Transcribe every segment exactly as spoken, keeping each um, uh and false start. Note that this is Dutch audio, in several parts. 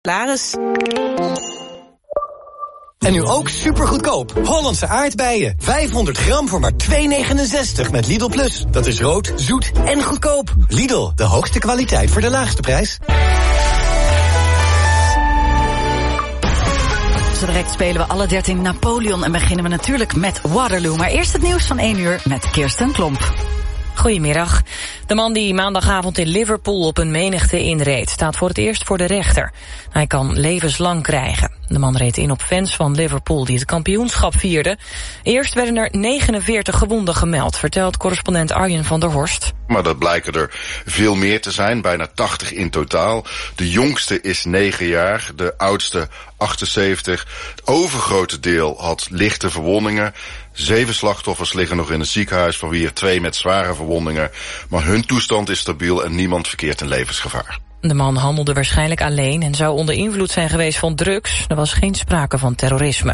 Salaris. En nu ook supergoedkoop. Hollandse aardbeien. vijfhonderd gram voor maar twee negenenzestig met Lidl Plus. Dat is rood, zoet en goedkoop. Lidl, de hoogste kwaliteit voor de laagste prijs. Zo direct spelen we alle dertien Napoleon en beginnen we natuurlijk met Waterloo. Maar eerst het nieuws van één uur met Kirsten Klomp. Goedemiddag. De man die maandagavond in Liverpool op een menigte inreed staat voor het eerst voor de rechter. Hij kan levenslang krijgen. De man reed in op fans van Liverpool die het kampioenschap vierden. Eerst werden er negenenveertig gewonden gemeld, vertelt correspondent Arjen van der Horst. Maar dat blijken er veel meer te zijn, bijna tachtig in totaal. De jongste is negen jaar, de oudste achtenzeventig. Het overgrote deel had lichte verwondingen. Zeven slachtoffers liggen nog in het ziekenhuis, van wie er twee met zware verwondingen. Maar hun toestand is stabiel en niemand verkeert in levensgevaar. De man handelde waarschijnlijk alleen en zou onder invloed zijn geweest van drugs. Er was geen sprake van terrorisme.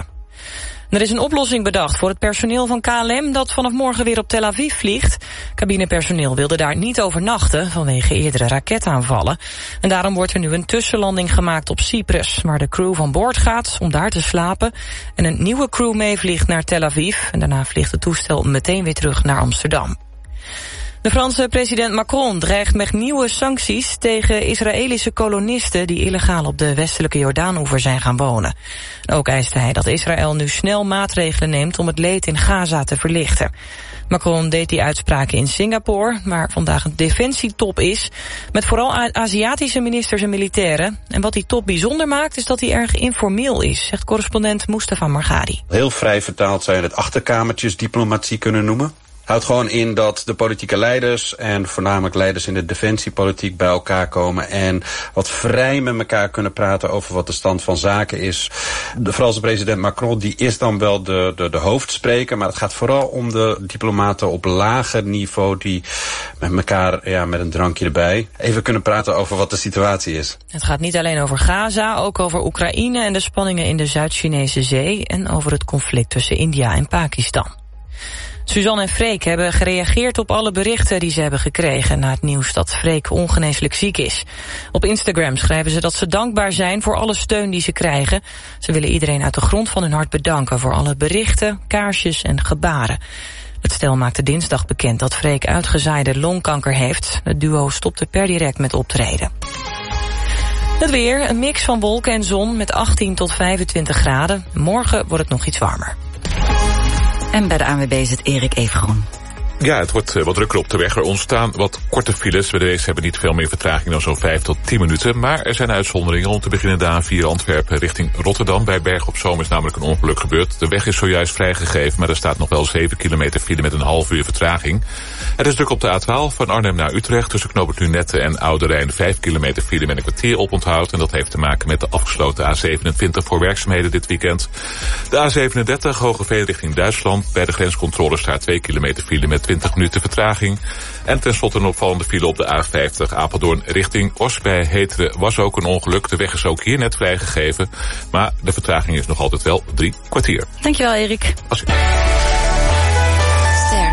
Er is een oplossing bedacht voor het personeel van K L M dat vanaf morgen weer op Tel Aviv vliegt. Cabinepersoneel wilde daar niet overnachten vanwege eerdere raketaanvallen. En daarom wordt er nu een tussenlanding gemaakt op Cyprus, waar de crew van boord gaat om daar te slapen. En een nieuwe crew meevliegt naar Tel Aviv en daarna vliegt het toestel meteen weer terug naar Amsterdam. De Franse president Macron dreigt met nieuwe sancties tegen Israëlische kolonisten die illegaal op de westelijke Jordaanoever zijn gaan wonen. Ook eiste hij dat Israël nu snel maatregelen neemt om het leed in Gaza te verlichten. Macron deed die uitspraken in Singapore, waar vandaag een defensietop is, met vooral Aziatische ministers en militairen. En wat die top bijzonder maakt, is dat hij erg informeel is, zegt correspondent Mustafa Margadi. Heel vrij vertaald zou je het achterkamertjes diplomatie kunnen noemen. Houdt gewoon in dat de politieke leiders en voornamelijk leiders in de defensiepolitiek bij elkaar komen en wat vrij met elkaar kunnen praten over wat de stand van zaken is. De Franse president Macron die is dan wel de, de, de hoofdspreker, maar het gaat vooral om de diplomaten op lager niveau die met elkaar, ja, met een drankje erbij, even kunnen praten over wat de situatie is. Het gaat niet alleen over Gaza, ook over Oekraïne en de spanningen in de Zuid-Chinese Zee en over het conflict tussen India en Pakistan. Suzanne en Freek hebben gereageerd op alle berichten die ze hebben gekregen na het nieuws dat Freek ongeneeslijk ziek is. Op Instagram schrijven ze dat ze dankbaar zijn voor alle steun die ze krijgen. Ze willen iedereen uit de grond van hun hart bedanken voor alle berichten, kaarsjes en gebaren. Het stel maakte dinsdag bekend dat Freek uitgezaaide longkanker heeft. Het duo stopte per direct met optreden. Het weer, een mix van wolken en zon met achttien tot vijfentwintig graden. Morgen wordt het nog iets warmer. En bij de A N W B is het Erik Evengroen. Ja, het wordt uh, wat drukker op de weg. Er ontstaan wat korte files. We deze hebben niet veel meer vertraging dan zo'n vijf tot tien minuten. Maar er zijn uitzonderingen. Om te beginnen de A vier Antwerpen richting Rotterdam. Bij Bergen op Zoom is namelijk een ongeluk gebeurd. De weg is zojuist vrijgegeven, maar er staat nog wel zeven kilometer file met een half uur vertraging. Het is druk op de A twaalf van Arnhem naar Utrecht. Tussen knooppunt Lunette en Oude Rijn vijf kilometer file met een kwartier oponthoud. En dat heeft te maken met de afgesloten A zevenentwintig voor werkzaamheden dit weekend. De A zevenendertig Hogeveen richting Duitsland. Bij de grenscontrole staat twee kilometer file met twintig minuten vertraging. En tenslotte een opvallende file op de A vijftig Apeldoorn richting Os. Bij Heteren was ook een ongeluk. De weg is ook hier net vrijgegeven. Maar de vertraging is nog altijd wel drie kwartier. Dankjewel, Erik. Als... Ster.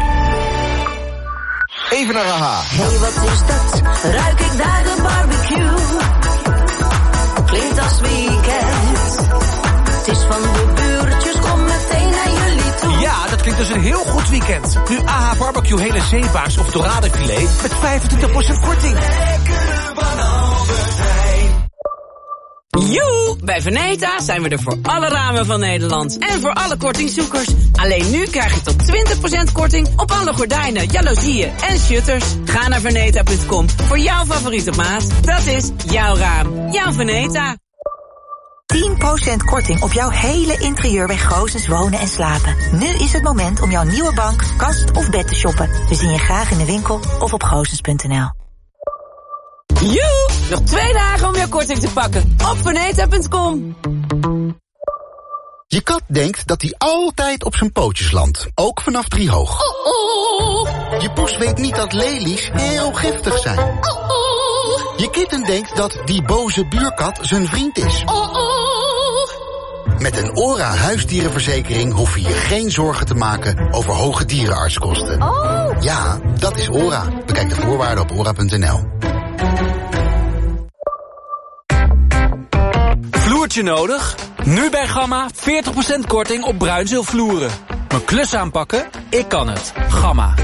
Even naar A H. Hey, wat is dat? Ruik ik daar de barbecue? Klinkt als weekend. Het is van de buurtjes, kom meteen naar jullie toe. Ja, dat klinkt dus een heel goed weekend. Nu A H Barbecue hele zeebaars of doradefilet met vijfentwintig procent korting. Lekkere van Albert Heijn. Joe! Bij Veneta zijn we er voor alle ramen van Nederland. En voor alle kortingzoekers. Alleen nu krijg je tot twintig procent korting op alle gordijnen, jaloezieën en shutters. Ga naar veneta punt com voor jouw favoriete maat. Dat is jouw raam. Jouw Veneta. tien procent korting op jouw hele interieur bij Goossens Wonen en Slapen. Nu is het moment om jouw nieuwe bank, kast of bed te shoppen. We zien je graag in de winkel of op goossens punt n l. Joe! Nog twee dagen om jouw korting te pakken. Op veneta punt com. Je kat denkt dat hij altijd op zijn pootjes landt. Ook vanaf drie hoog. Oh, oh. Je poes weet niet dat lelies heel giftig zijn. Oh, oh. Je kitten denkt dat die boze buurkat zijn vriend is. Oh, oh. Met een ORA huisdierenverzekering hoef je je geen zorgen te maken over hoge dierenartskosten. Oh. Ja, dat is ORA. Bekijk de voorwaarden op ora punt n l. vloertje nodig? Nu bij Gamma veertig procent korting op bruinzeelvloeren. Mijn klus aanpakken? Ik kan het. Gamma.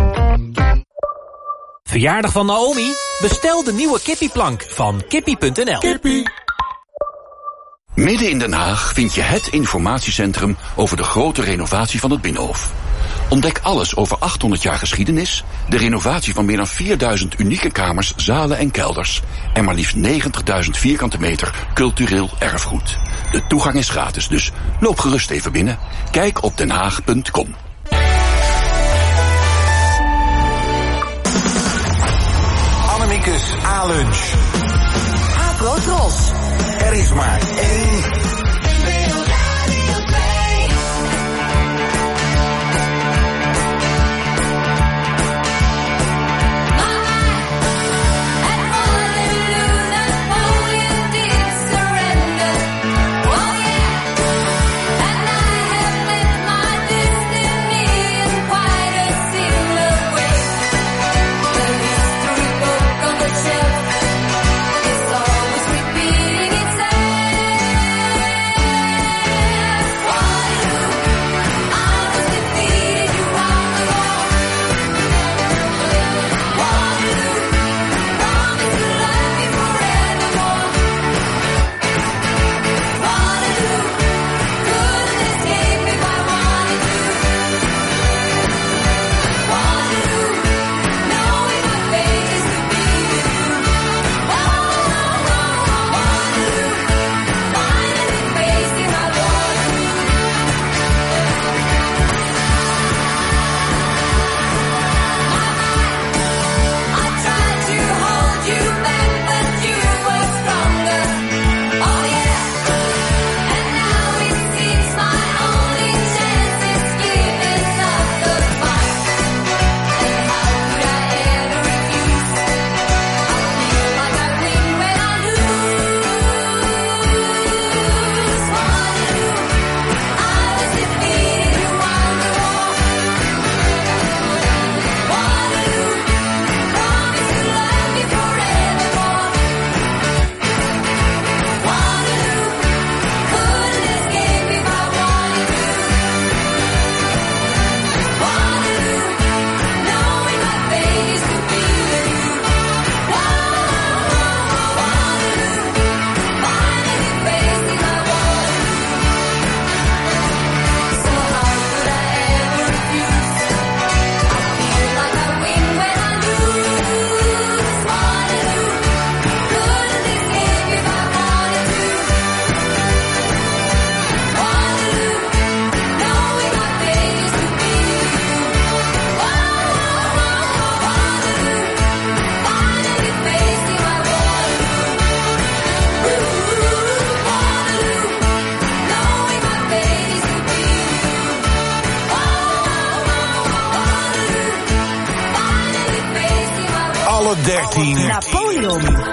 Verjaardag van Naomi? Bestel de nieuwe kippieplank van kippie punt n l. Kippie. Midden in Den Haag vind je het informatiecentrum over de grote renovatie van het Binnenhof. Ontdek alles over achthonderd jaar geschiedenis, de renovatie van meer dan vierduizend unieke kamers, zalen en kelders en maar liefst negentigduizend vierkante meter cultureel erfgoed. De toegang is gratis, dus loop gerust even binnen. Kijk op den haag punt com. Annemiekes A-lunch. Apro Tros. Er is maar één. dertien. Napoleon.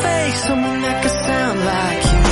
face, someone that could sound like you.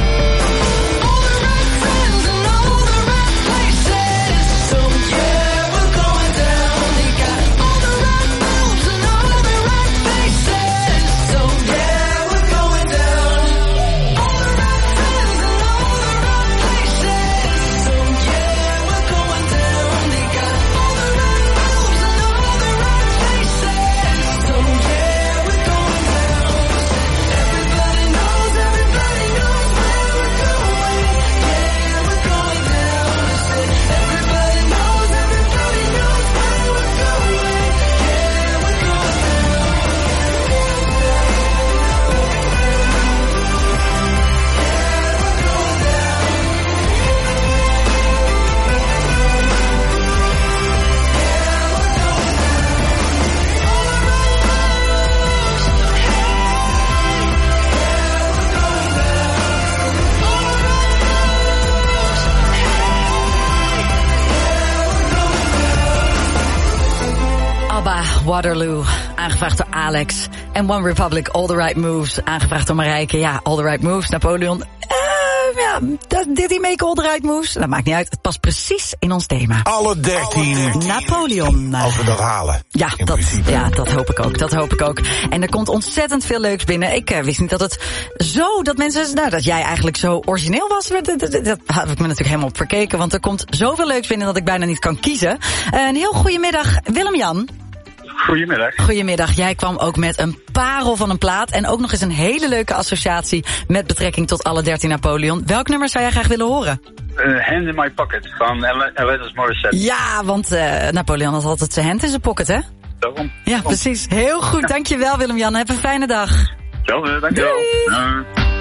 Waterloo, aangevraagd door Alex. En One Republic, All the Right Moves, aangevraagd door Marijke. Ja, All the Right Moves, Napoleon. Uh, ja, did he make all the right moves? Dat maakt niet uit, het past precies in ons thema. Alle dertien. Napoleon. Als we dat halen. Ja, dat, ja, dat hoop ik ook, dat hoop ik ook. En er komt ontzettend veel leuks binnen. Ik uh, wist niet dat het zo, dat mensen, nou, dat jij eigenlijk zo origineel was. Dat, dat, dat, dat had ik me natuurlijk helemaal op verkeken. Want er komt zoveel leuks binnen dat ik bijna niet kan kiezen. Uh, een heel goedemiddag, Willem-Jan. Goedemiddag. Goedemiddag. Jij kwam ook met een parel van een plaat. En ook nog eens een hele leuke associatie met betrekking tot alle dertien Napoleon. Welk nummer zou jij graag willen horen? Uh, Hand in My Pocket van Alanis Morissette. Ja, want uh, Napoleon had altijd zijn hand in zijn pocket, hè? Daarom. Ja, precies. Heel goed. Dankjewel, Willem-Jan. Heb een fijne dag. Hetzelfde, dankjewel. Uh.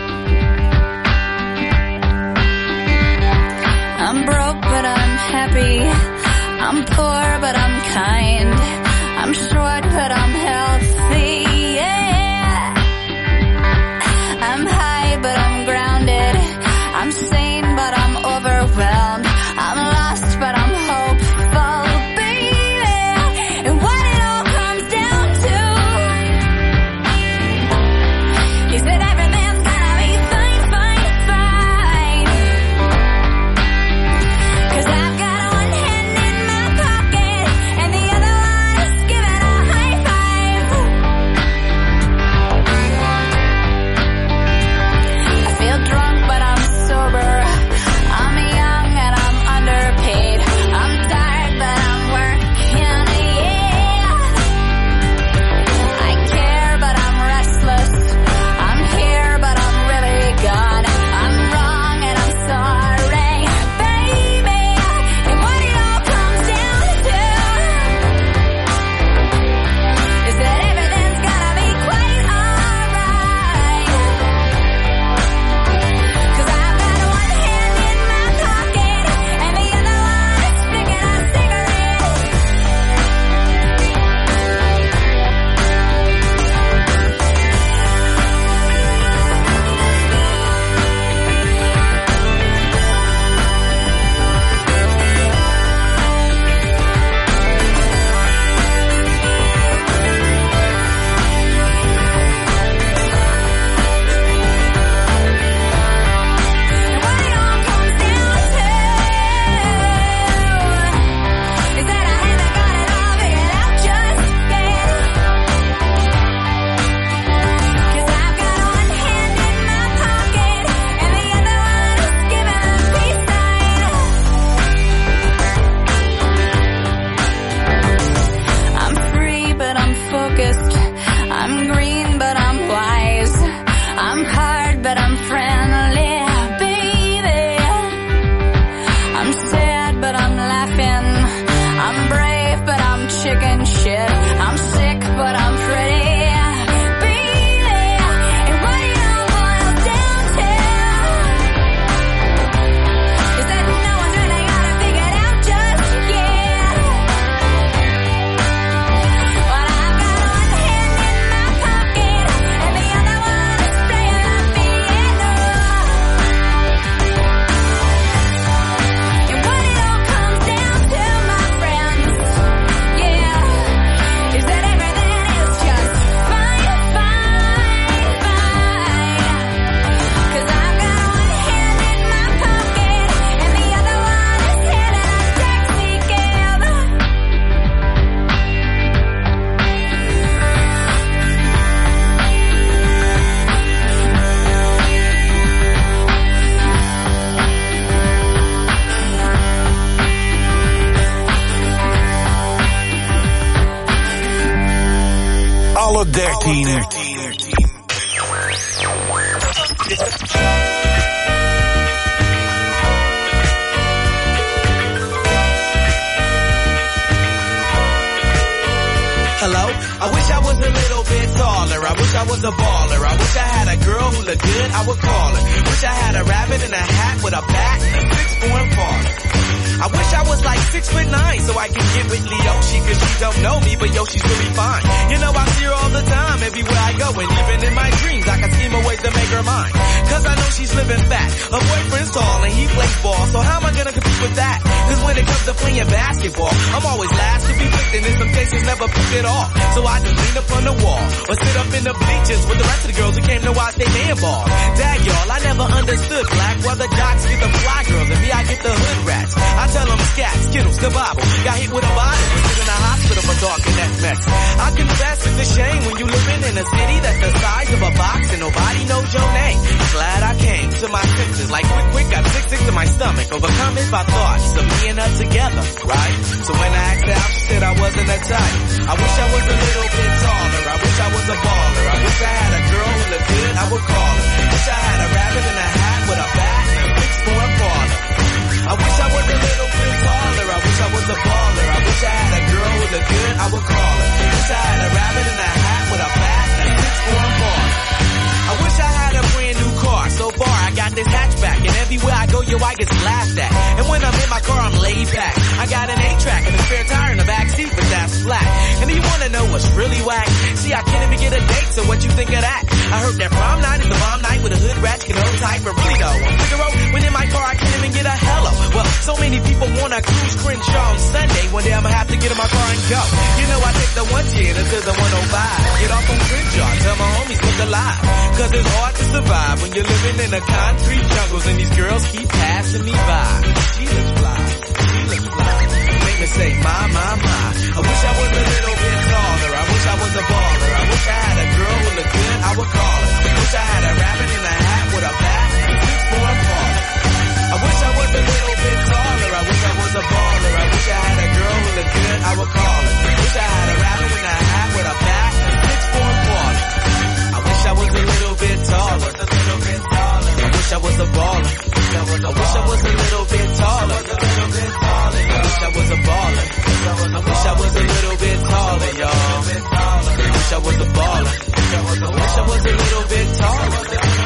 I'm broke, but I'm happy. I'm poor, but I'm kind. I'm short, but I'm healthy, yeah. I'm high, but I'm grounded. I'm sane, but I'm overwhelmed. I'm lost, but I'm hopeful, baby. And what it all comes down to is that every man's gonna be fine, fine, fine. 'Cause I've got one hand in my pocket and the other one is giving a high five. Alle dertien. Hello? I wish I was a little bit taller. I wish I was a baller. I wish I had a girl who looked good, I would call her. Wish I had a rabbit in a hat with a bat and a six-form baller. I wish I was like six foot nine so I could get with Leoshi, cause she don't know me, but yo, she's really fine. You know, I see her all the time, everywhere I go, and even in my dreams, I can scheme a ways to make her mine. Cause I know she's living fat. Her boyfriend's tall and he plays ball, so how am I gonna compete with that? Cause when it comes to playing basketball, I'm always last to be picked, and in some cases never picked it off. So I just lean up on the wall, or sit up in the bleachers with the rest of the girls who came to watch they man ball. Dag y'all, I never understood black, while the jocks get the fly girls, and me I get the hood rats. I tell them scat, skittles, the Bible. Got hit with a bottle, was in a hospital for talking that mess. I confess it's a shame when you living in a city that's the size of a box and nobody knows your name. Glad I came to my senses, like quick, quick, got sick, sick to my stomach. Overcome it by thoughts of me and her together, right? So when I asked her out, she said I wasn't a type. I wish I was a little bit taller. I wish I was a baller. I wish I had a girl who looked good, I would call her. Wish I had a rabbit in a hat with a bat and a six-form baller. I wish I was a little bit taller. I wish I was a baller. I wish I had a girl who looked good, I would call her. Wish I had a rabbit in a hat with a bat and a six-form baller. I wish I had a brand new car. So far, I got this hatchback, and everywhere I go, yo, I get laughed at. And when I'm in my car, I'm laid back. I got an eight-track and a spare tire in the back seat, but that's flat. And do you wanna know what's really whack? See, I can't even get a date, so what you think of that? I heard that prom night is the bomb night with a hood rat can hold tight, but really though, on Figaro, when in my car, I can't even get a hello. Well, so many people wanna cruise Crenshaw on Sunday. One day I'ma have to get in my car and go. You know, I take the one ten until the one oh five. Get off on Crenshaw, tell my homies what's alive. Cause it's hard to survive when you're living in the concrete jungles and these girls keep passing me by. She looks fly, she looks fly. Make me say, my, my, my. I wish I was a little bit taller. I wish I was a baller. I wish I had a girl who looked good, I would call her. Wish I had a rabbit in a hat with a bat and a six-form baller. I wish I was a little bit taller. I wish I was a baller. I wish I had a girl who looked good, I would call her. Wish I had a rabbit in a hat with a bat and a six-form baller. I wish I was a little bit taller. A little bit taller. I wish I was a baller. I wish I was a little bit taller. A little bit taller. I wish I was a baller. I wish I was a little bit taller, y'all. I wish I was a baller. I wish I was a little bit taller.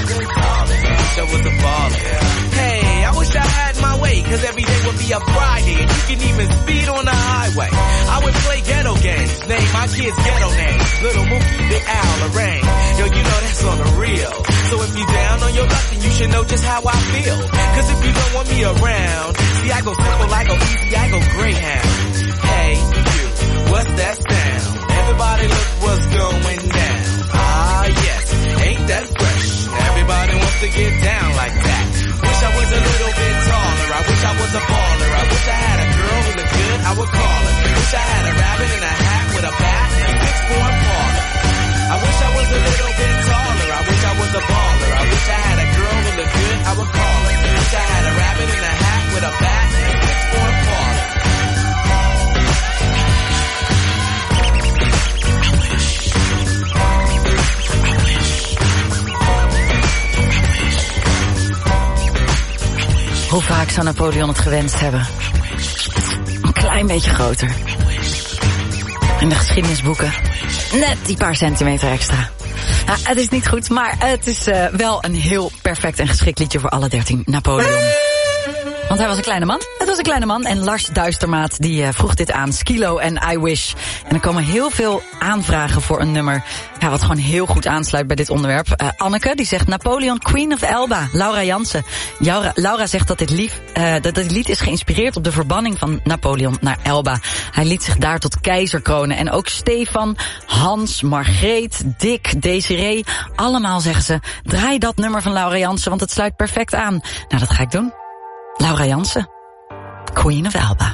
I wish I was a baller. Hey, I wish I had my way, cause every day would be a Friday, and you can even speed on the highway. I would play ghetto games, name my kids ghetto names. Little Mookie, Big Al, Lorraine. Yo, you know that's on the real. So if you down on your luck, then you should know just how I feel. Cause if you don't want me around, see I go simple, I go easy, I go Greyhound. Hey, you, what's that sound? Everybody look what's going down. Ah, yes, ain't that fresh? Everybody wants to get down like that. Wish I was a little bit taller. I wish I was a baller. I wish I had a girl who looked good, I would call her. Wish I had a rabbit in a hat with a bat and a six-form baller. I wish I was a little bit taller. I wish I was a baller. I wish I had a girl who looked good, I would call her. Wish I had a rabbit in a hat with a bat and a six-form baller. Hoe vaak zou Napoleon het gewenst hebben? Een klein beetje groter. In de geschiedenisboeken. Net die paar centimeter extra. Nou, het is niet goed, maar het is uh, wel een heel perfect en geschikt liedje voor alle dertien Napoleon. Want hij was een kleine man. Het was een kleine man. En Lars Duistermaat die uh, vroeg dit aan. Skilo en I Wish. En er komen heel veel aanvragen voor een nummer. Ja, wat gewoon heel goed aansluit bij dit onderwerp. Uh, Anneke die zegt Napoleon Queen of Elba. Laura Jansen. Laura, Laura zegt dat dit, lief, uh, dat dit lied is geïnspireerd op de verbanning van Napoleon naar Elba. Hij liet zich daar tot keizer kronen. En ook Stefan, Hans, Margreet, Dick, Desiree. Allemaal zeggen ze, draai dat nummer van Laura Jansen, want het sluit perfect aan. Nou, dat ga ik doen. Laura Jansen, Queen of Elba.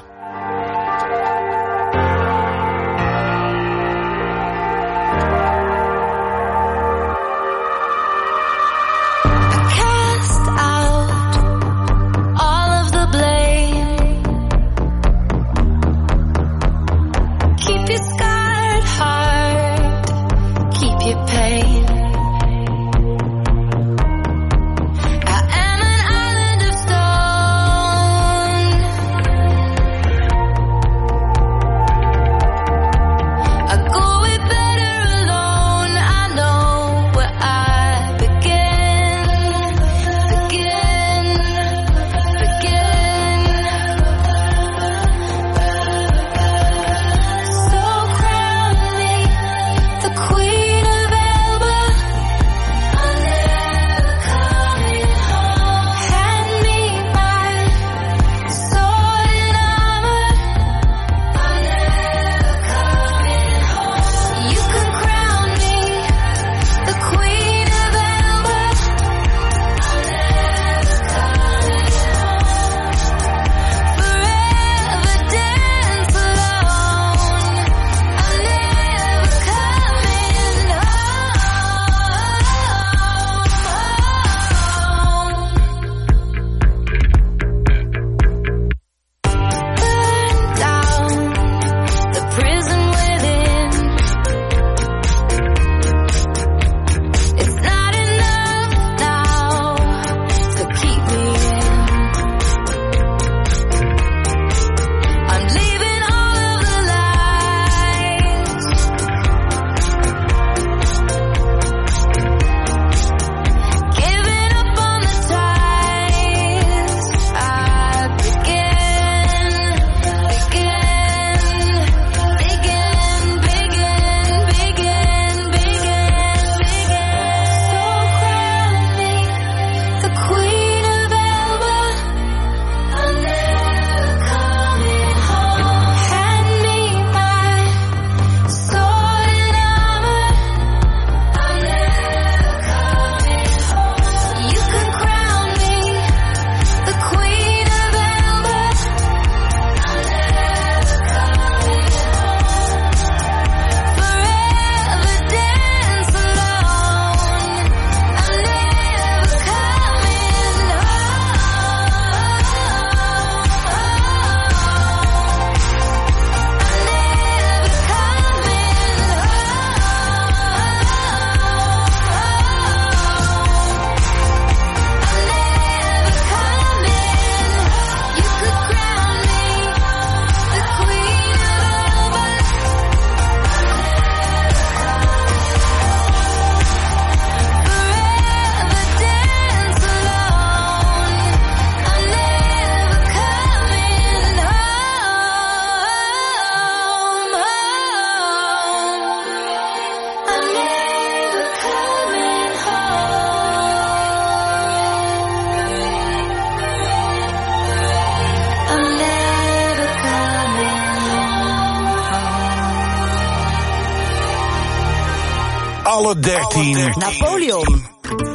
Alle dertien. Napoleon.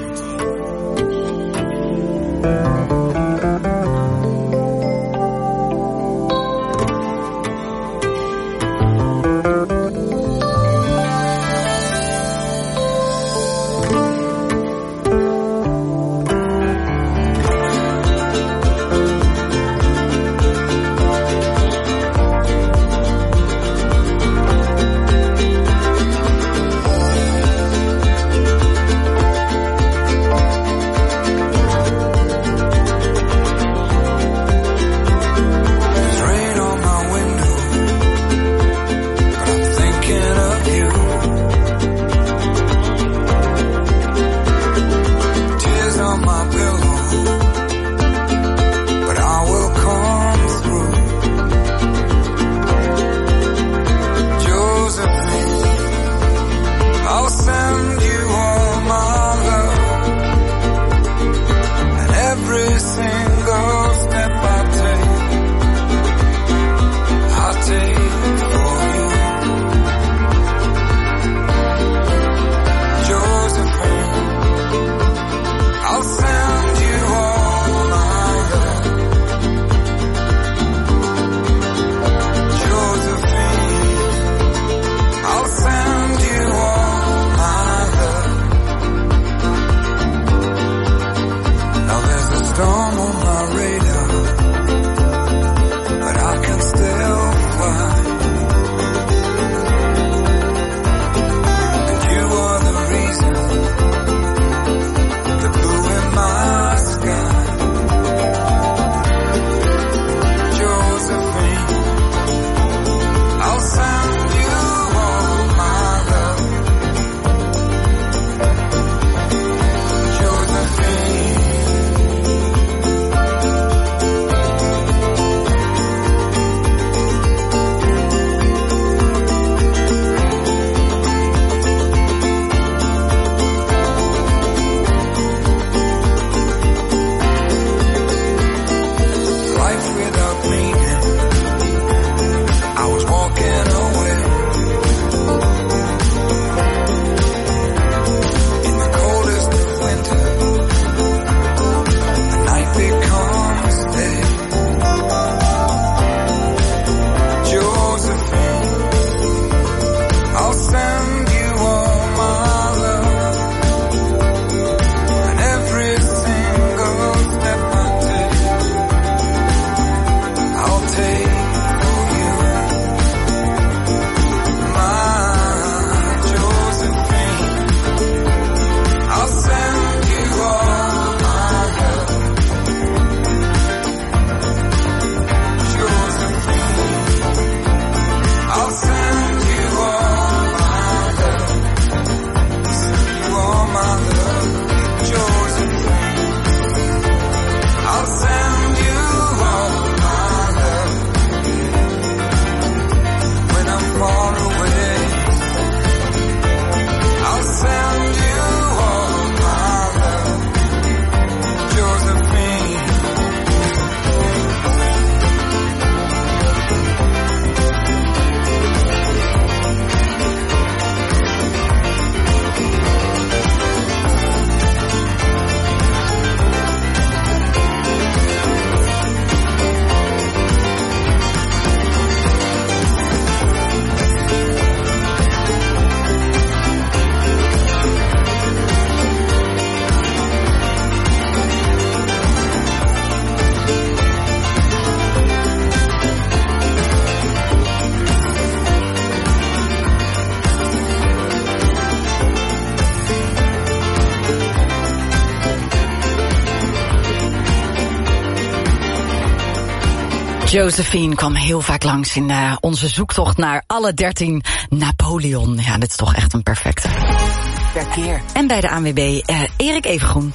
Josephine kwam heel vaak langs in uh, onze zoektocht naar alle dertien Napoleon. Ja, dit is toch echt een perfecte. Verkeer. En bij de A N W B, uh, Erik Evengroen.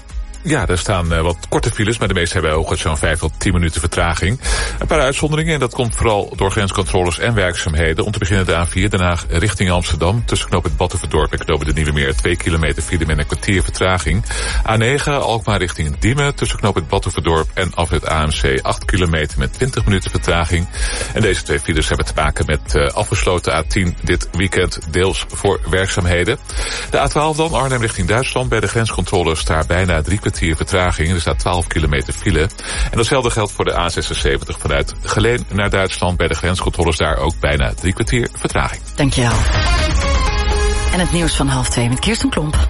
Ja, er staan uh, wat korte files, maar de meeste hebben ook zo'n vijf tot tien minuten vertraging. Een paar uitzonderingen en dat komt vooral door grenscontroles en werkzaamheden. Om te beginnen de A vier, Den Haag richting Amsterdam. Tussen knooppunt Batuverdorp en knooppunt de Nieuwe Meer twee kilometer file met een kwartier vertraging. A negen, Alkmaar richting Diemen. Tussen knooppunt Batuverdorp en afrit A M C acht kilometer met twintig minuten vertraging. En deze twee files hebben te maken met uh, afgesloten A tien dit weekend deels voor werkzaamheden. De A twaalf dan, Arnhem richting Duitsland. Bij de grenscontroles daar bijna drie kwartier vertraging. Er staat twaalf kilometer file. En datzelfde geldt voor de A zesenzeventig vanuit Geleen naar Duitsland. Bij de grenscontroles daar ook bijna drie kwartier vertraging. Dankjewel. En het nieuws van half twee met Kirsten Klomp.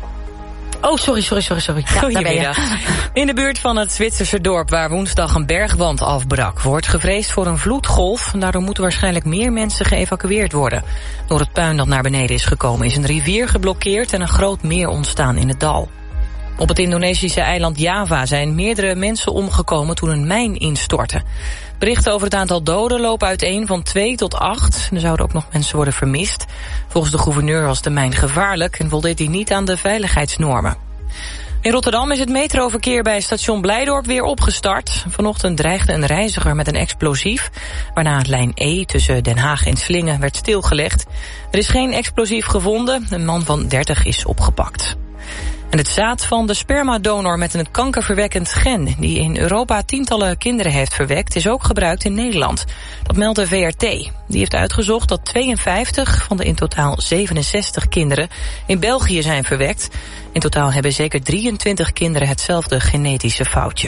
Oh, sorry, sorry, sorry, sorry. Ja, Goedemiddag. In de buurt van het Zwitserse dorp waar woensdag een bergwand afbrak, wordt gevreesd voor een vloedgolf. Daardoor moeten waarschijnlijk meer mensen geëvacueerd worden. Door het puin dat naar beneden is gekomen is een rivier geblokkeerd en een groot meer ontstaan in het dal. Op het Indonesische eiland Java zijn meerdere mensen omgekomen toen een mijn instortte. Berichten over het aantal doden lopen uiteen van twee tot acht. Er zouden ook nog mensen worden vermist. Volgens de gouverneur was de mijn gevaarlijk en voldeed hij niet aan de veiligheidsnormen. In Rotterdam is het metroverkeer bij station Blijdorp weer opgestart. Vanochtend dreigde een reiziger met een explosief, waarna lijn E tussen Den Haag en Slingen werd stilgelegd. Er is geen explosief gevonden. Een man van dertig is opgepakt. En het zaad van de spermadonor met een kankerverwekkend gen, die in Europa tientallen kinderen heeft verwekt, is ook gebruikt in Nederland. Dat meldt de V R T. Die heeft uitgezocht dat tweeënvijftig van de in totaal zevenenzestig kinderen in België zijn verwekt. In totaal hebben zeker drieëntwintig kinderen hetzelfde genetische foutje.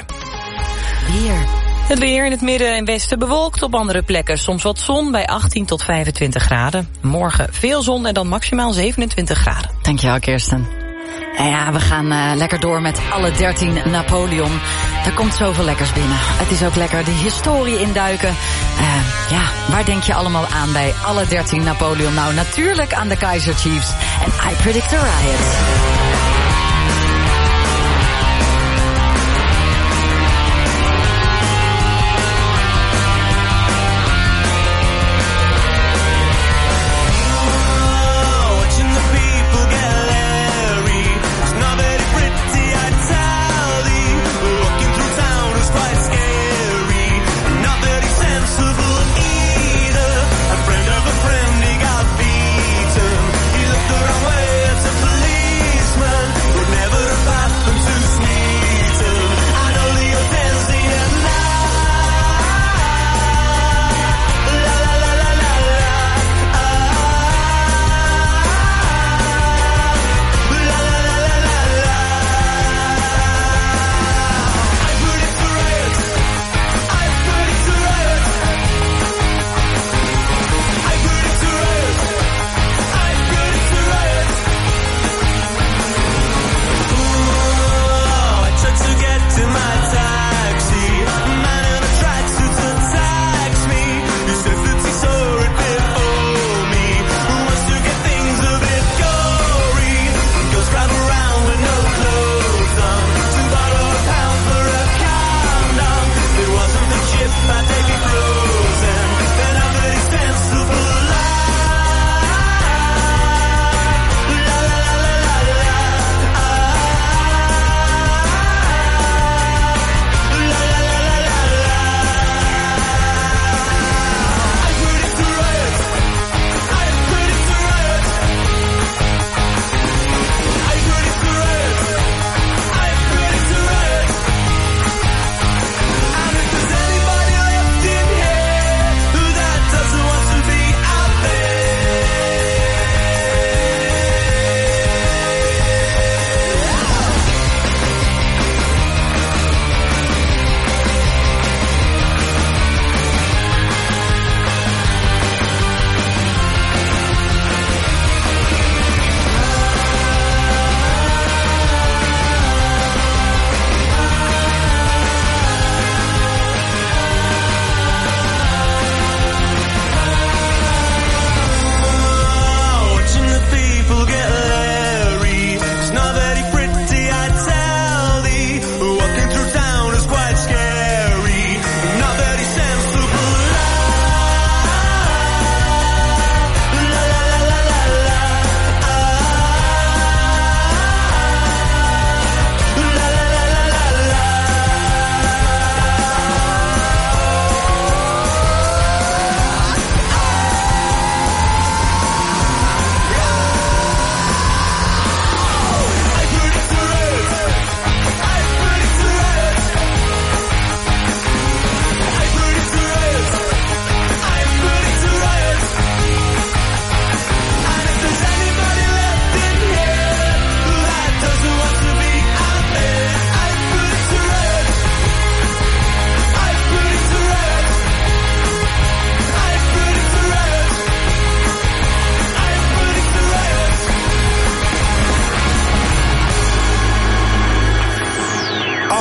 Weer. Het weer in het midden en westen bewolkt, op andere plekken soms wat zon bij achttien tot vijfentwintig graden. Morgen veel zon en dan maximaal zevenentwintig graden. Dankjewel, Kirsten. En ja, we gaan uh, lekker door met alle dertien Napoleon. Er komt zoveel lekkers binnen. Het is ook lekker de historie induiken. Uh, ja, waar denk je allemaal aan bij alle dertien Napoleon? Nou, natuurlijk aan de Kaiser Chiefs en I Predict a Riot. Friend, he got beaten. He looked the wrong way, it's a police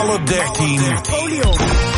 alle dertien. Napoleon.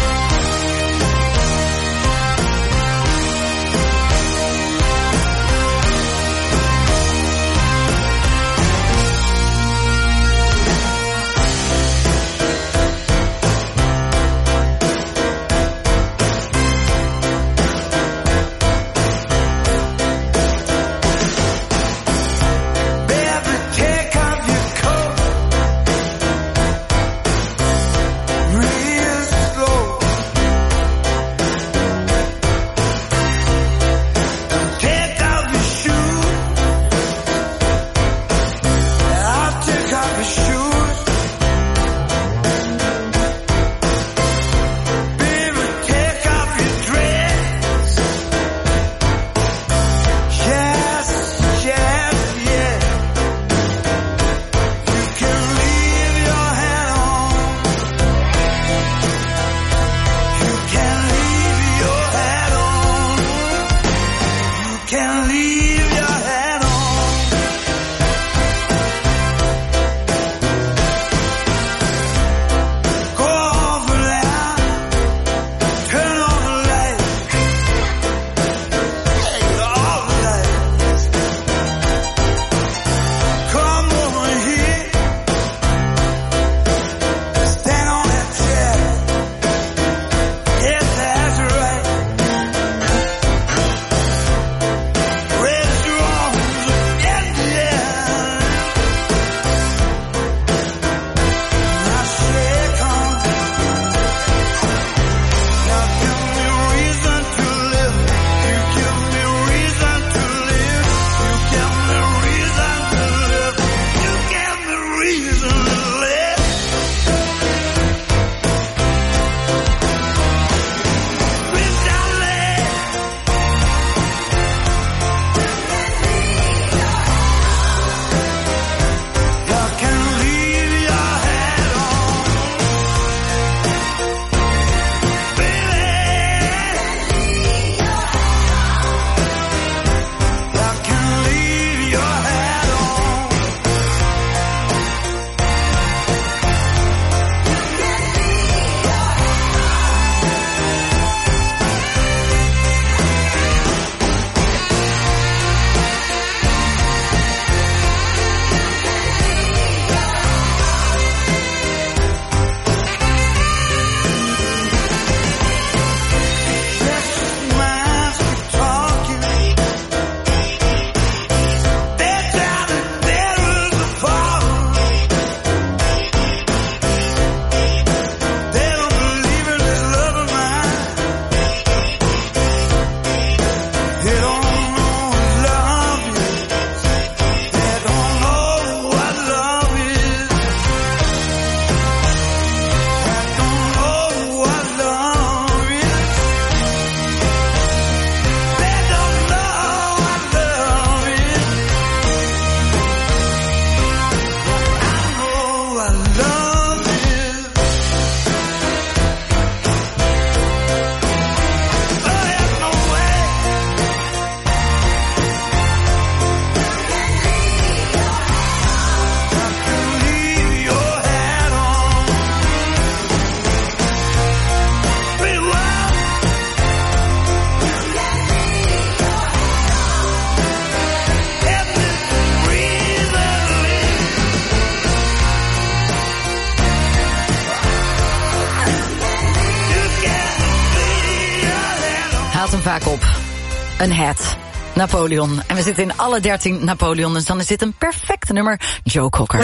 Vaak op. Een hat. Napoleon. En we zitten in alle dertien Napoleon, dus dan is dit een perfecte nummer. Joe Cocker.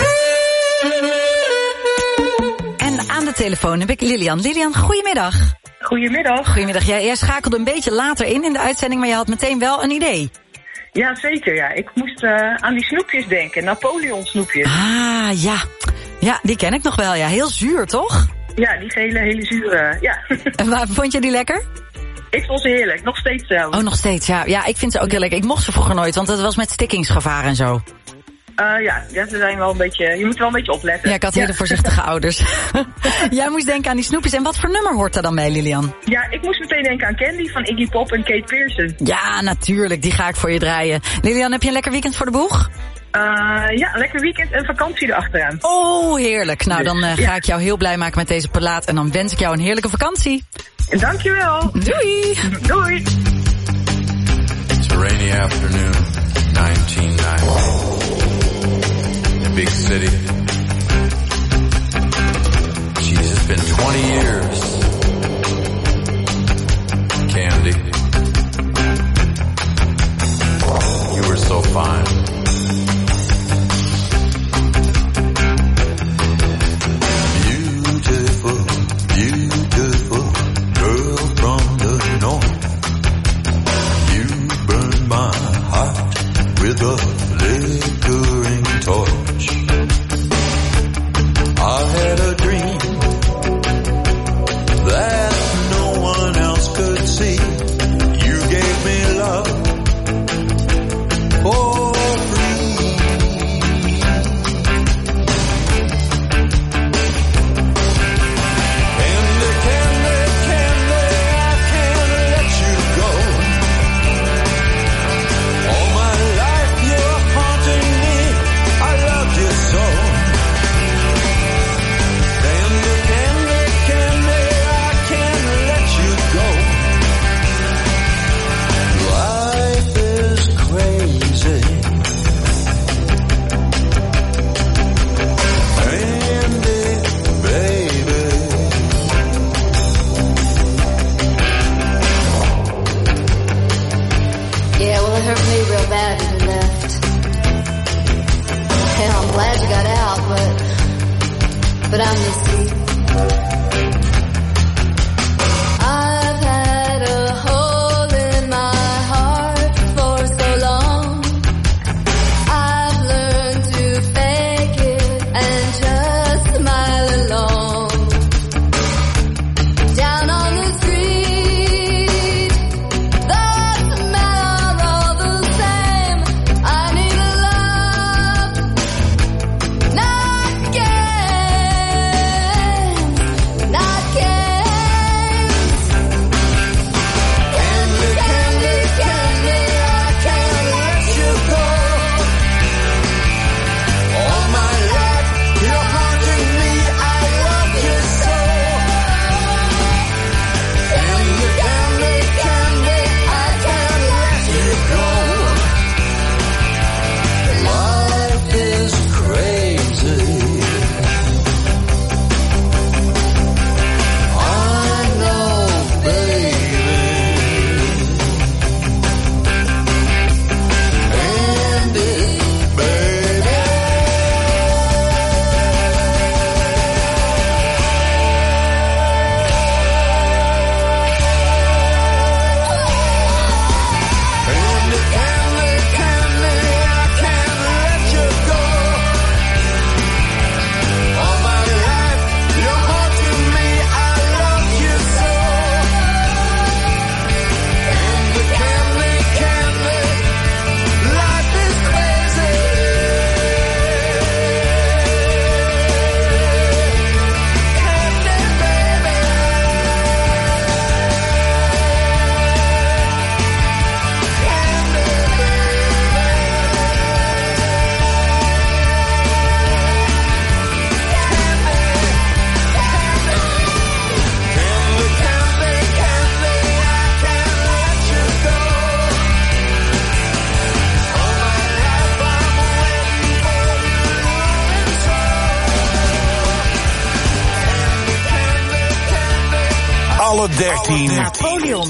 En aan de telefoon heb ik Lilian. Lilian, goedemiddag. Goedemiddag. Goedemiddag. Jij, jij schakelde een beetje later in in de uitzending, maar je had meteen wel een idee. Ja, zeker. Ja. Ik moest uh, aan die snoepjes denken. Napoleon snoepjes. Ah, ja. Ja, die ken ik nog wel. Ja, heel zuur, toch? Ja, die gele, hele zure. Ja. En waar vond je die lekker? Ik vond ze heerlijk, nog steeds zelf. Oh, nog steeds, ja. Ja, ik vind ze ook heel lekker. Ik mocht ze vroeger nooit, want het was met stikkingsgevaar en zo. Uh, ja, ja, ze zijn wel een beetje, je moet wel een beetje opletten. Ja, ik had hele ja. voorzichtige ouders. Jij moest denken aan die snoepjes. En wat voor nummer hoort er dan bij, Lilian? Ja, ik moest meteen denken aan Candy van Iggy Pop en Kate Pearson. Ja, natuurlijk. Die ga ik voor je draaien. Lilian, heb je een lekker weekend voor de boeg? Uh, ja, lekker weekend en vakantie erachteraan. Oh, heerlijk. Nou, dan uh, ga ja. ik jou heel blij maken met deze plaat. En dan wens ik jou een heerlijke vakantie. Dankjewel. Doei. Doei. It's a rainy afternoon, nineteen ninety. Big city. Jeez, it's been twenty years. Candy. You were so fine. Beautiful, beautiful girl from the north. You burned my heart with a flickering torch. I had a dream that no one else could see. You gave me love for free. Candy, candy, candy, I can't let you go. All my life you're haunting me, I love you so. Candy, candy, candy, I can't let you go. Life is crazy. Candy, baby. Yeah, well, it hurt me real bad when you left. Hell, I'm glad you got out, but but I miss you. I've had a hole in my heart for so long. I've learned to fake it and just smile along. Down on the street, the smell all the same. I need a love, not games, not games. Candy, candy, candy, I can't let you go. All my life you're haunting me, I love you so. Candy, candy, candy, I can't let you go. Life is crazy. I know, baby. Candy, baby. Candy, candy, candy, I can't let you go. All my life you're haunting me, I love you so. Candy, candy, candy, life is crazy. Candy, baby. Candy, candy, candy, I can't let you go. All my life I'm waiting for you and so. Candy, candy, candy. Alle dertien. Napoleon.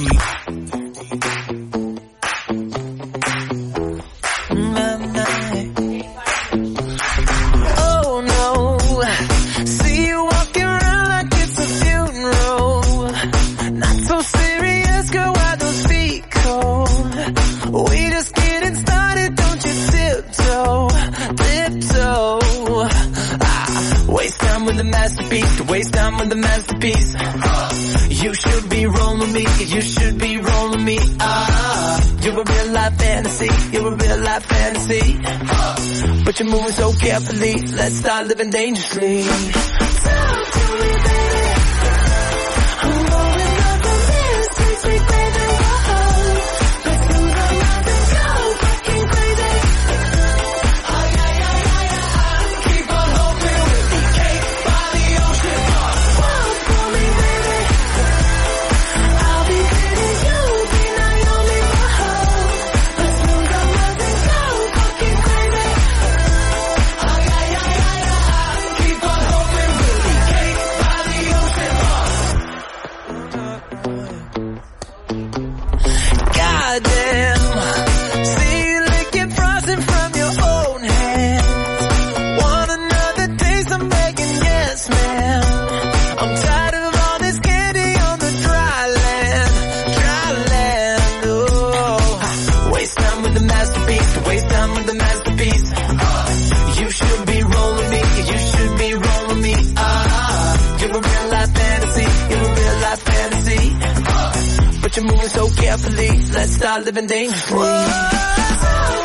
Oh no, see you walking around like it's a funeral. Not so serious, girl, why those feet cold? We just getting started, don't you tiptoe, tiptoe. Ah, waste time with the masterpiece, to waste time with the masterpiece. You should be rolling me, you should be rolling me. Ah, you're a real life fantasy, you're a real life fantasy. But you're moving so carefully, let's start living dangerously. Talk to me, baby. I'm rolling up the stairs, takes me crazy. Whoa, let's do the night and go fucking crazy. Oh yeah. You're a real life fantasy. You're a real life fantasy. Uh, but you're moving so carefully. Let's start living dangerously. Whoa.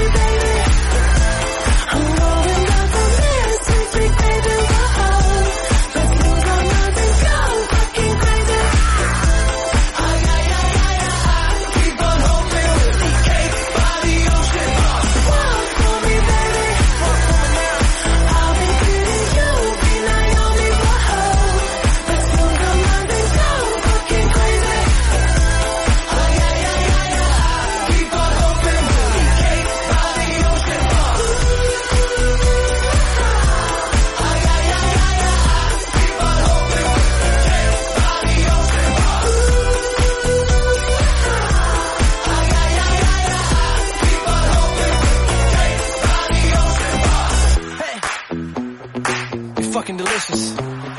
Fucking delicious.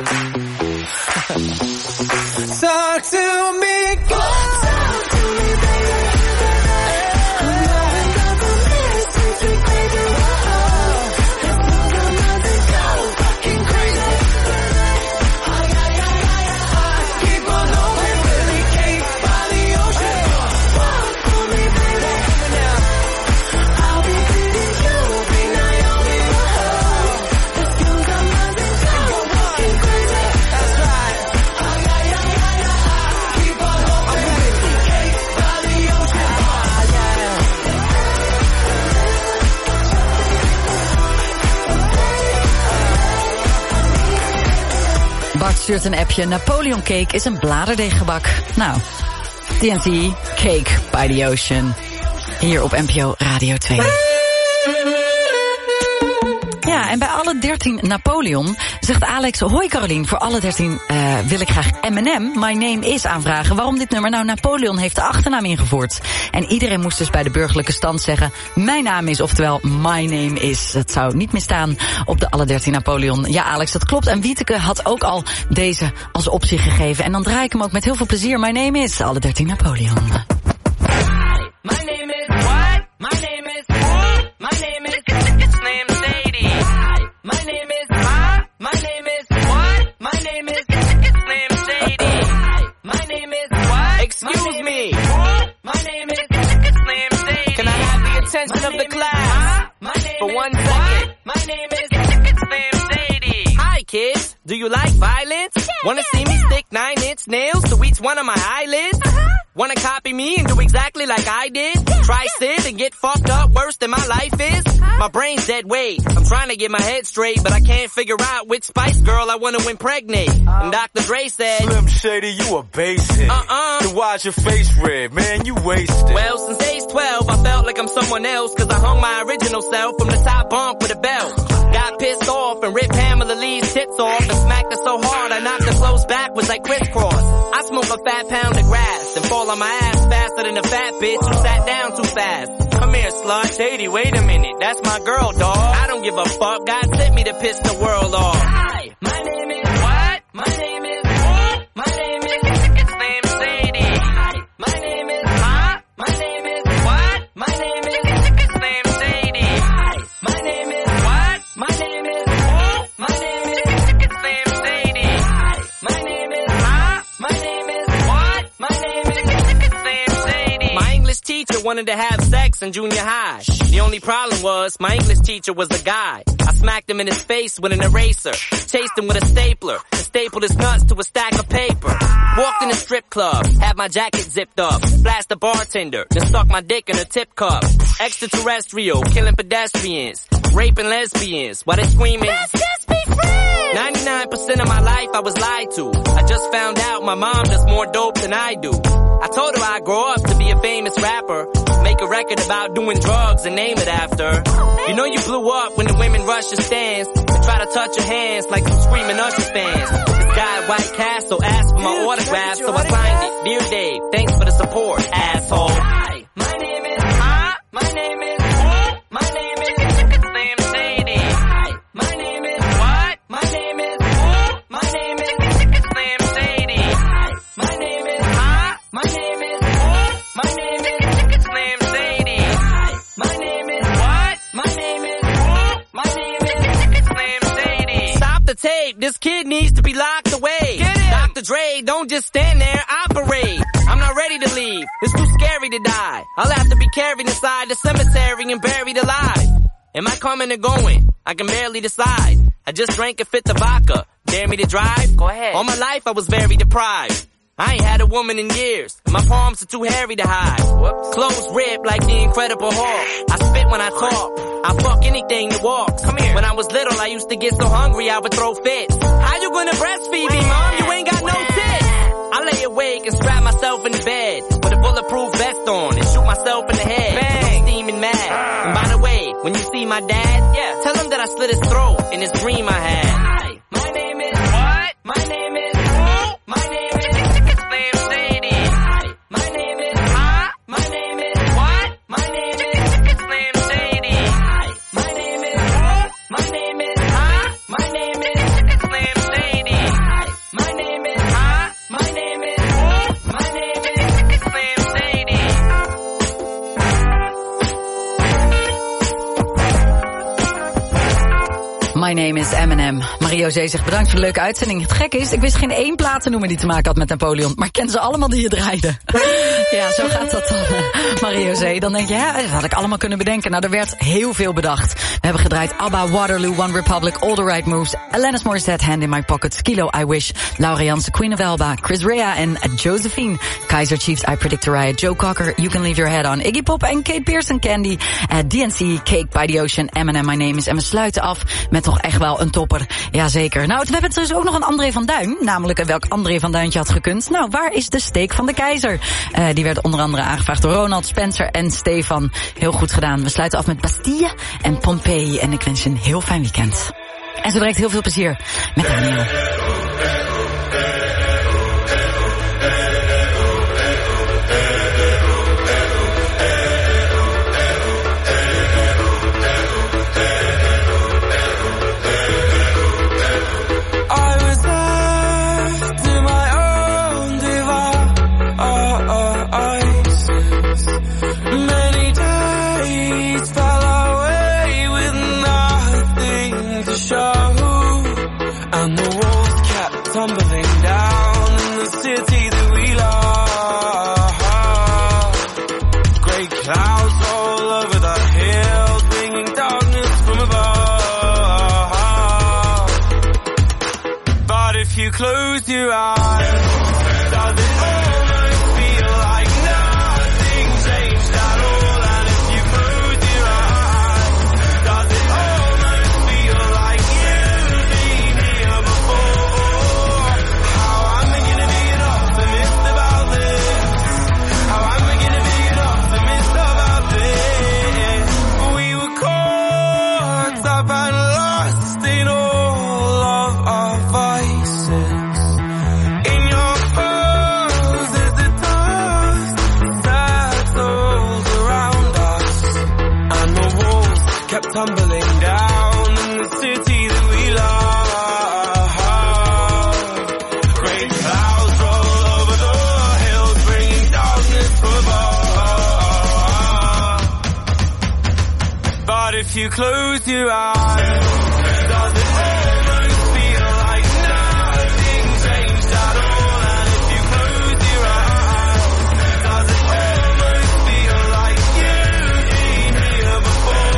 Talk to me, go. Talk to me, baby. I'm loving the romance, sweet, sweet baby. Whoa. Let's move the mountain, go fucking crazy. Oh yeah, yeah, yeah, yeah. Keep on going, really cake by the ocean. Walk for me, baby. I'll be pretty, you'll be Naomi. Whoa. Let's do the mountain, go fucking crazy. That's right. Oh yeah, yeah, yeah, yeah. Keep on going, really cake by the ocean. Oh yeah. Bart stuurt een appje. Napoleon cake is een bladerdeeggebak. Nou, T N T, Cake by the Ocean. Hier op N P O Radio twee. Ja, en bij alle dertien Napoleon zegt Alex... Hoi Carolien, voor alle dertien uh, wil ik graag M en M, My Name Is, aanvragen. Waarom dit nummer? Nou, Napoleon heeft de achternaam ingevoerd. En iedereen moest dus bij de burgerlijke stand zeggen... Mijn naam is, oftewel My Name Is. Dat zou niet misstaan op de alle dertien Napoleon. Ja, Alex, dat klopt. En Wieteke had ook al deze als optie gegeven. En dan draai ik hem ook met heel veel plezier. My Name Is, alle dertien Napoleon. My name is what? My name is what? My name is it's named Sadie. My name is huh? My name is what? My name is it's named Sadie. My name is what? Excuse me. My name is it's named Sadie. Can I have the attention of the class for one second? My name is it's named Sadie. Hi kids, do you like violence? Wanna see me stick nine inch nails to each one of my eyelids? Wanna copy me and do exactly like I did? Try sit and get fucked up worse than my life is? My brain's dead weight. I'm trying to get my head straight, but I can't figure out which Spice Girl I wanna impregnate. And Doctor Dre said, Slim Shady, you a basic. Uh-uh. To watch your face red, man, you wasted. Well, since age twelve, I felt like I'm someone else, cause I hung my original self from the top bunk with a belt. Got pissed off and ripped Pamela Lee's tits off and smacked her so hard I knocked her clothes backwards like crisscross. I smoke a fat pound of grass and fall on my ass faster than a fat bitch who sat down too fast. Come here, slut. Shady, wait a minute. That's my girl, dawg. I don't give a fuck. God sent me to piss the world off. Hi, my name is what? My name is what? My name is it's named Sadie. Hi, my name is huh? My name is what? My name is it's named Sadie. Hi, my name is what? My name is what? My name is it's named Sadie. Hi, my name is huh? My name is what? My name is it's named Sadie. My English teacher wanted to have sex in junior high. The only problem was my English teacher was a guy. I smacked him in his face with an eraser, chased him with a stapler, and stapled his nuts to a stack of paper. Walked in a strip club, had my jacket zipped up, flashed the bartender, then stuck my dick in a tip cup. Extraterrestrial, killing pedestrians, raping lesbians, while they screaming, let's just be friends! ninety-nine percent of my life I was lied to. I just found out my mom does more dope than I do. I told her I'd grow up to be a famous rapper, make a record about doing drugs and name it after. You know you blew up when the women rush your stands and try to touch your hands like some screaming Usher fans. This guy at White Castle asked for my autograph, so I signed it. Dear Dave, thanks for the support, asshole. Hi, my name is huh? My name is what? My name is it's named Sadie. Hi, my name is what? My name is what? My name is it's named Sadie. Hi, my name is huh? My name is what? My name is it's named Sadie. Hi, my name is what? My name is what? My name is it's named Sadie. Stop the tape. This kid needs to be locked away. Doctor Dre, don't just stand there, operate. I'm not ready to leave, it's too scary to die. I'll have to be carried inside the cemetery and buried alive. Am I coming or going? I can barely decide. I just drank a fifth of vodka. Dare me to drive? Go ahead. All my life I was very deprived. I ain't had a woman in years. My palms are too hairy to hide. Whoops. Clothes ripped like the Incredible Hulk. I spit when I talk. I fuck anything that walks. Come here. When I was little, I used to get so hungry I would throw fits. How you gonna breastfeed me, mom? You ain't got no tits. I lay awake and strap myself in the bed with a bulletproof vest on and shoot myself in the head. Bang. Steaming mad. And by the way, when you see my dad, yeah, tell him that I slit his throat in this dream I had. Hi, my name is what? My name is who? My name is Slim Shady. Hi, my name is huh? My name is what? My name is Slim Shady. Hi, my name is who? My name is huh? My name is Slim Shady. Hi, my name is huh? My name is who? My name is Slim Shady. My name is Eminem. Mario Zee zegt bedankt voor de leuke uitzending. Het gekke is, ik wist geen één plaat te noemen die te maken had met Napoleon. Maar ik ken ze allemaal die je draaide. Ja, zo gaat dat dan, Mario Zee. Dan denk je, ja, dat had ik allemaal kunnen bedenken. Nou, er werd heel veel bedacht. We hebben gedraaid ABBA, Waterloo, One Republic, All the Right Moves, Alanis Morissette, Hand in My Pocket, Skilo, I Wish, Laura Jansen, Queen of Elba, Chris Rea en Josephine, Kaiser Chiefs, I Predict a Riot, Joe Cocker, You Can Leave Your Head On, Iggy Pop en Kate Pearson, Candy, uh, D N C, Cake by the Ocean, Eminem, My Name Is. En we sluiten af met toch echt wel een topper. Jazeker. Nou, we hebben dus ook nog een André van Duin. Namelijk welk André van Duintje had gekund. Nou, waar is de steek van de keizer? Uh, die werd onder andere aangevraagd door Ronald, Spencer en Stefan. Heel goed gedaan. We sluiten af met Bastille en Pompeii. En ik wens je een heel fijn weekend. En zo direct heel veel plezier met Daniel. Tumbling down in the city that we love. Great clouds all over the hills, bringing darkness from above. But if you close your eyes, does it almost feel like nothing changed at all? And if you close your eyes, does it almost feel like you've been here before? Tumbling down in the city that we love. Great clouds roll over the hills, bringing darkness from above. But if you close your eyes, does it almost feel like nothing changed at all? And if you close your eyes, does it almost feel like you've been here before?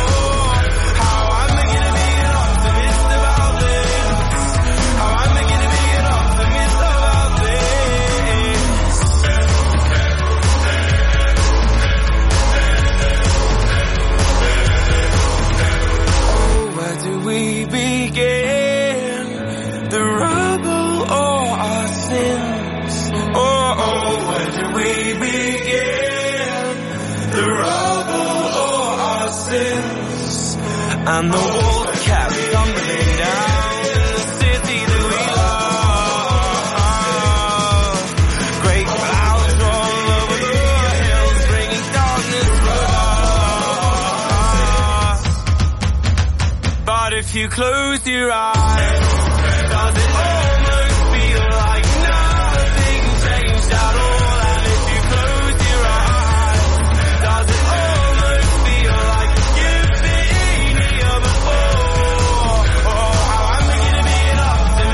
We begin the rubble or our sins. Oh, oh, where do we begin the rubble or our sins? And the walls kept tumbling down in the city that we love. Great clouds roll over the hills, bringing darkness from above. But if you close your eyes, does it almost feel like nothing changed at all? And if you close your eyes, does it almost feel like you've been here before? Oh, how am I gonna be an optimist?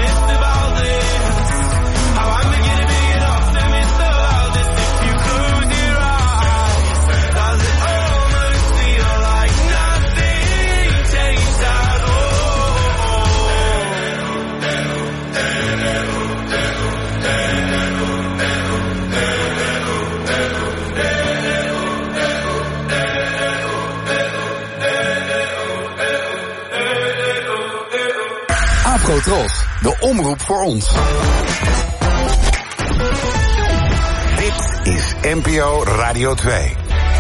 Tros, de omroep voor ons. Dit is N P O Radio twee.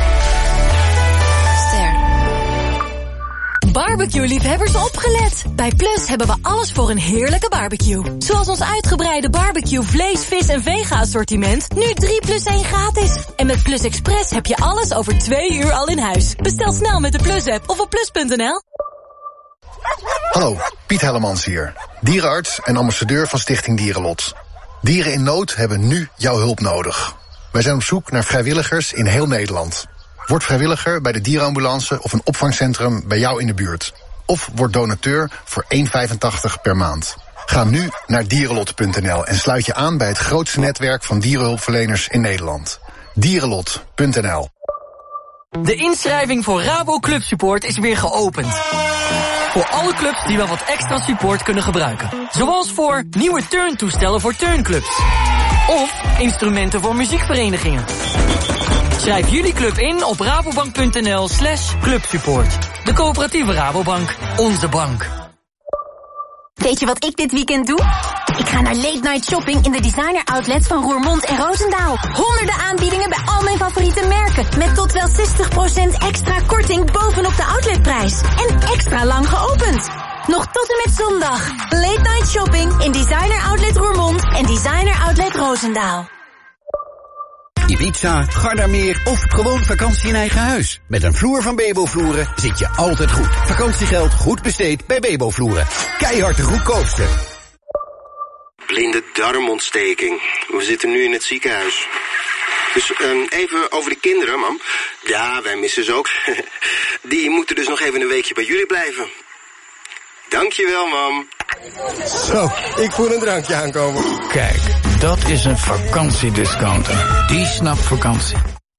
Barbecue-liefhebbers opgelet. Bij Plus hebben we alles voor een heerlijke barbecue. Zoals ons uitgebreide barbecue vlees, vis en vega-assortiment. Nu drie plus één gratis. En met Plus Express heb je alles over twee uur al in huis. Bestel snel met de Plus-app of op plus punt n l. Hallo, Piet Hellemans hier. Dierenarts en ambassadeur van Stichting Dierenlot. Dieren in nood hebben nu jouw hulp nodig. Wij zijn op zoek naar vrijwilligers in heel Nederland. Word vrijwilliger bij de dierenambulance of een opvangcentrum bij jou in de buurt. Of word donateur voor één euro vijfentachtig per maand. Ga nu naar dierenlot punt n l en sluit je aan bij het grootste netwerk van dierenhulpverleners in Nederland. dierenlot punt n l. De inschrijving voor Rabo Club Support is weer geopend. Voor alle clubs die wel wat extra support kunnen gebruiken. Zoals voor nieuwe turntoestellen voor turnclubs. Of instrumenten voor muziekverenigingen. Schrijf jullie club in op rabobank punt n l slash clubsupport. De coöperatieve Rabobank. Onze bank. Weet je wat ik dit weekend doe? Ik ga naar late night shopping in de designer outlets van Roermond en Roosendaal. Honderden aanbiedingen bij al mijn favoriete merken. Met tot wel zestig procent extra korting bovenop de outletprijs. En extra lang geopend. Nog tot en met zondag. Late night shopping in designer outlet Roermond en designer outlet Roosendaal. Ibiza, Gardameer of gewoon vakantie in eigen huis. Met een vloer van Bebo Vloeren zit je altijd goed. Vakantiegeld goed besteed bij Bebo Vloeren. Keihard de goedkoopste. Blinde darmontsteking. We zitten nu in het ziekenhuis. Dus um, even over de kinderen, mam. Ja, wij missen ze ook. Die moeten dus nog even een weekje bij jullie blijven. Dankjewel, mam. Zo, ik voel een drankje aankomen. Kijk, dat is een vakantiediscounter. Die snapt vakantie.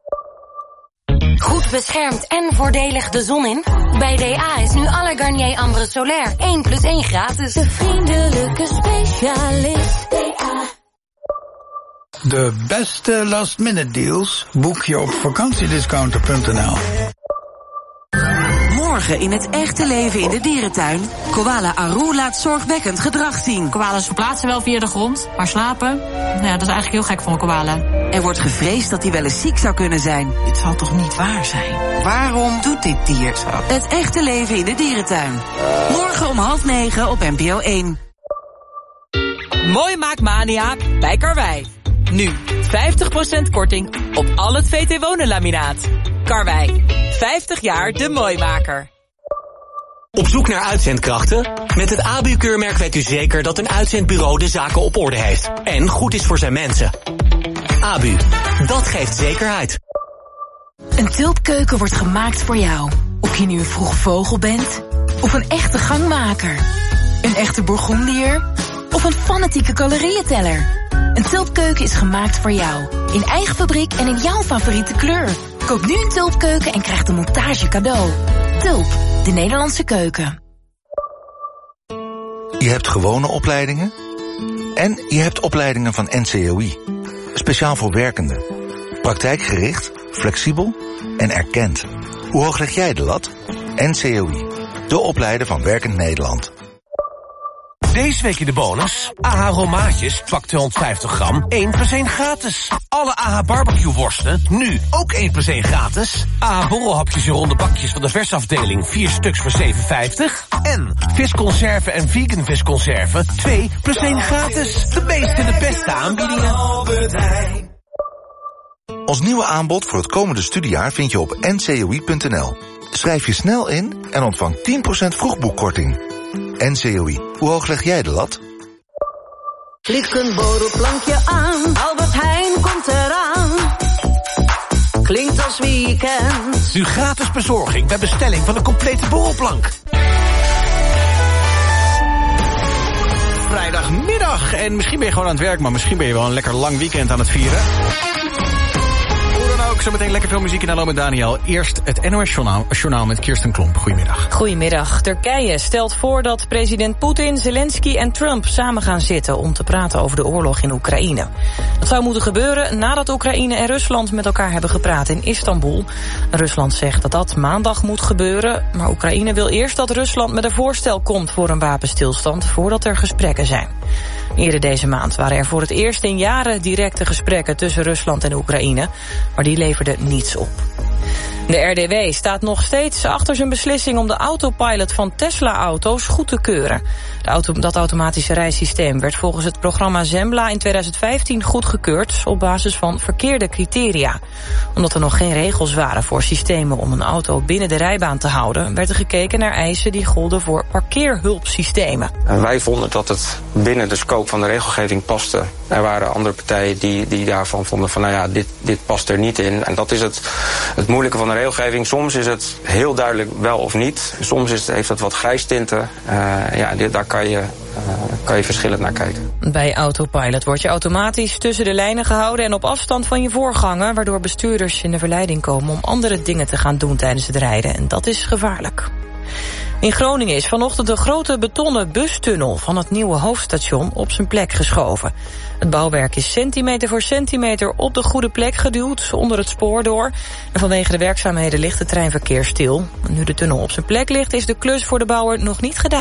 Goed beschermd en voordelig de zon in? Bij D A is nu alle Garnier Ambre Solaire één plus één gratis. De vriendelijke specialist D A. De beste last-minute deals boek je op vakantiediscounter punt n l. Morgen in het echte leven in de dierentuin. Koala Aru laat zorgwekkend gedrag zien. Koalas verplaatsen wel via de grond, maar slapen? Nou ja, dat is eigenlijk heel gek voor een koala. Er wordt gevreesd dat hij wel eens ziek zou kunnen zijn. Dit zal toch niet waar zijn? Waarom doet dit dier zo? Het echte leven in de dierentuin. Morgen om half negen op N P O één. Mooi maakt Mania bij Karwei. Nu vijftig procent korting op al het V T Wonen laminaat. Karwei, vijftig jaar de mooimaker. Op zoek naar uitzendkrachten? Met het A B U-keurmerk weet u zeker dat een uitzendbureau de zaken op orde heeft. En goed is voor zijn mensen. A B U, dat geeft zekerheid. Een tulpkeuken wordt gemaakt voor jou. Of je nu een vroeg vogel bent, of een echte gangmaker. Een echte Bourgondier, of een fanatieke calorieënteller. Een tulpkeuken is gemaakt voor jou. In eigen fabriek en in jouw favoriete kleur. Koop nu een tulpkeuken en krijg de montage cadeau. Tulp, de Nederlandse keuken. Je hebt gewone opleidingen en je hebt opleidingen van N C O I. Speciaal voor werkenden. Praktijkgericht, flexibel en erkend. Hoe hoog leg jij de lat? N C O I, de opleider van Werkend Nederland. Deze week in de bonus. A H romaatjes, pak tweehonderdvijftig gram, één plus één gratis. Alle A H barbecue worsten, nu ook één plus één gratis. A H borrelhapjes in ronde bakjes van de versafdeling, vier stuks voor zeven vijftig. En visconserven en vegan visconserven, twee plus één gratis. De meeste, de beste aanbiedingen. Ons nieuwe aanbod voor het komende studiejaar vind je op N C O I punt n l. Schrijf je snel in en ontvang tien procent vroegboekkorting. N C O I, hoe hoog leg jij de lat? Klik een borrelplankje aan, Albert Heijn komt eraan. Klinkt als weekend. Nu gratis bezorging bij bestelling van een complete borrelplank. Vrijdagmiddag. En misschien ben je gewoon aan het werk, maar misschien ben je wel een lekker lang weekend aan het vieren. Hoe dan ook, ook. Zometeen lekker veel muziek in Hallo met Daniel. Eerst het N O S-journaal journaal met Kirsten Klomp. Goedemiddag. Goedemiddag. Turkije stelt voor dat president Poetin, Zelensky en Trump samen gaan zitten om te praten over de oorlog in Oekraïne. Dat zou moeten gebeuren nadat Oekraïne en Rusland met elkaar hebben gepraat in Istanbul. Rusland zegt dat dat maandag moet gebeuren, maar Oekraïne wil eerst dat Rusland met een voorstel komt voor een wapenstilstand voordat er gesprekken zijn. Eerder deze maand waren er voor het eerst in jaren directe gesprekken tussen Rusland en Oekraïne, maar die leverden niets op. De R D W staat nog steeds achter zijn beslissing om de autopilot van Tesla-auto's goed te keuren. De auto, dat automatische rijsysteem werd volgens het programma Zembla in tweeduizend vijftien goedgekeurd op basis van verkeerde criteria. Omdat er nog geen regels waren voor systemen om een auto binnen de rijbaan te houden, werd er gekeken naar eisen die golden voor parkeerhulpsystemen. En wij vonden dat het binnen de scope van de regelgeving paste. Er waren andere partijen die, die daarvan vonden van nou ja, dit, dit past er niet in. En dat is het, het moeilijke van de regelgeving. Soms is het heel duidelijk wel of niet. Soms is het, heeft het wat grijstinten. Uh, ja, dit, daar kan je, uh, kan je verschillend naar kijken. Bij Autopilot word je automatisch tussen de lijnen gehouden en op afstand van je voorganger, waardoor bestuurders in de verleiding komen om andere dingen te gaan doen tijdens het rijden. En dat is gevaarlijk. In Groningen is vanochtend een grote betonnen bustunnel van het nieuwe hoofdstation op zijn plek geschoven. Het bouwwerk is centimeter voor centimeter op de goede plek geduwd, onder het spoor door. En vanwege de werkzaamheden ligt het treinverkeer stil. Nu de tunnel op zijn plek ligt, is de klus voor de bouwer nog niet gedaan.